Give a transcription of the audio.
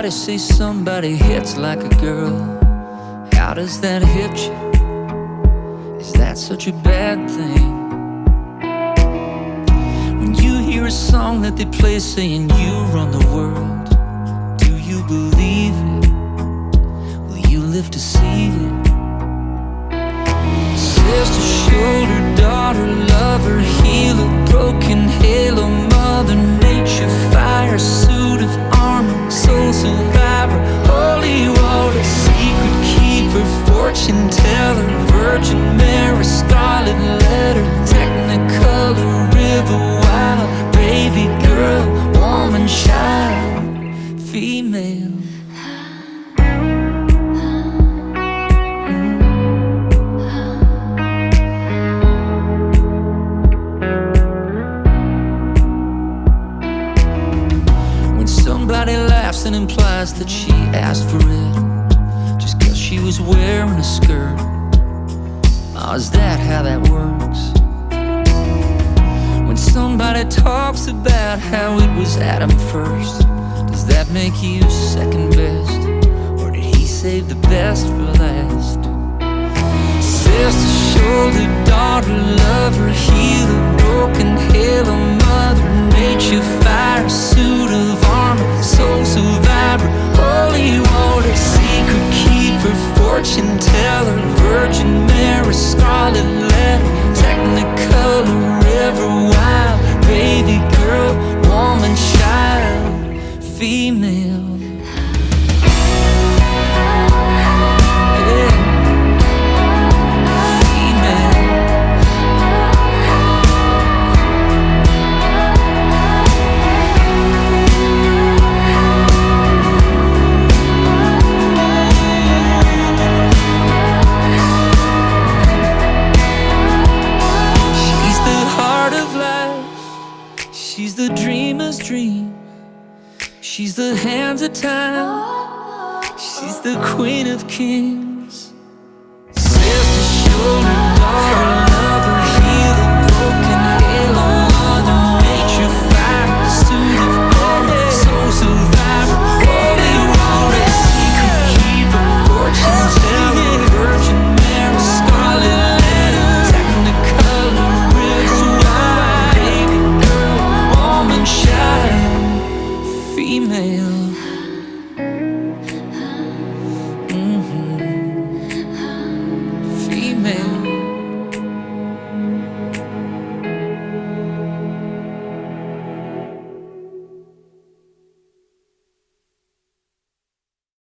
Everybody say somebody hits like a girl. How does that hit you? Is that such a bad thing? When you hear a song that they play saying you run the world, do you believe it? Will you live to see it? Sister, shoulder, daughter, lover, healer, broken halo, mother nature, fire, suit of armor, soul survivor, holy water, secret keeper, fortune teller, Virgin Mary, scarlet letter, technicolor, river wild, baby girl, woman, child, female. Somebody laughs and implies that she asked for it just 'cause she was wearing a skirt. Oh, is that how that works? When somebody talks about how it was Adam first, does that make you second best? Or did he save the best for last? Sister, shoulder, daughter, lover, healer, broken halo, mother nature, fire, suit of armor, soul survivor, holy water, secret keeper, fortune teller, Virgin Mary, scarlet letter, technicolor, river wild, baby girl, woman, child, female. She's the dreamer's dream. She's the hands of time. She's the queen of kings.